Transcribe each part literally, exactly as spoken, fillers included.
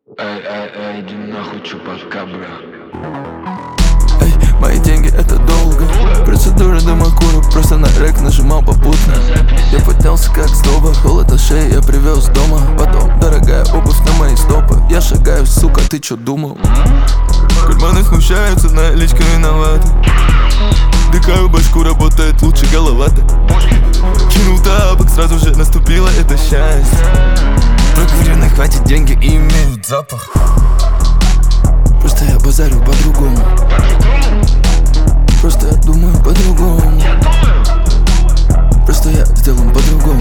Эй, эй, эй, иди нахуй, чупакабра. Эй, мои деньги это долго. Процедура дымокура, просто на рек нажимал попутно. Я поднялся как сдоба, холод на шее я привез дома. Потом дорогая обувь на мои стопы. Я шагаю, сука, ты чё думал? Карманы смущаются, наличка виновата. Дыхаю башку, работает лучше голова-то. Кинул тапок, сразу же наступило это счастье. Проговоренных хватит, деньги имеют запах. Просто я базарю по-другому. Просто я думаю по-другому. Просто я сделан по-другому.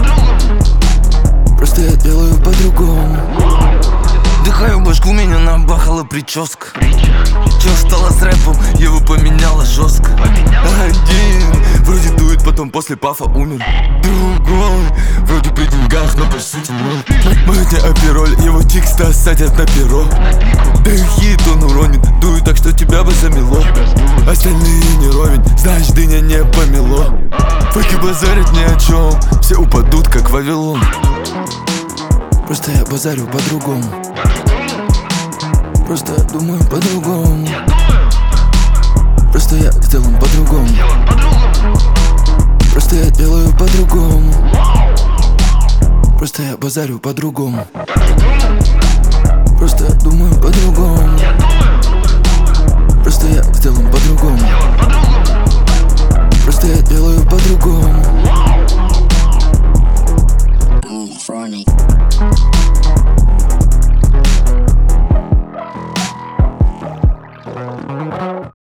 Просто я делаю по-другому. Дыхаю башку, меня набахала прическа. Чё стало с рэпом, его поменяла жестко. Один вроде дует, потом после пафа умер. Другой вроде при деньгах, но по сути ноль. Мы не опероль, его текста садят на перо. Да и хит он уронит, дует так, что тебя бы замело. Остальные не ровень, знаешь, дыня не помело. Факи базарят ни о чем, все упадут как Вавилон. Просто я базарю по-другому. Просто я думаю по-другому. Просто я сделан по-другому. Просто я делаю по-другому. Просто я базарю по-другому. Просто я думаю по-другому. Просто я сделан по-другому.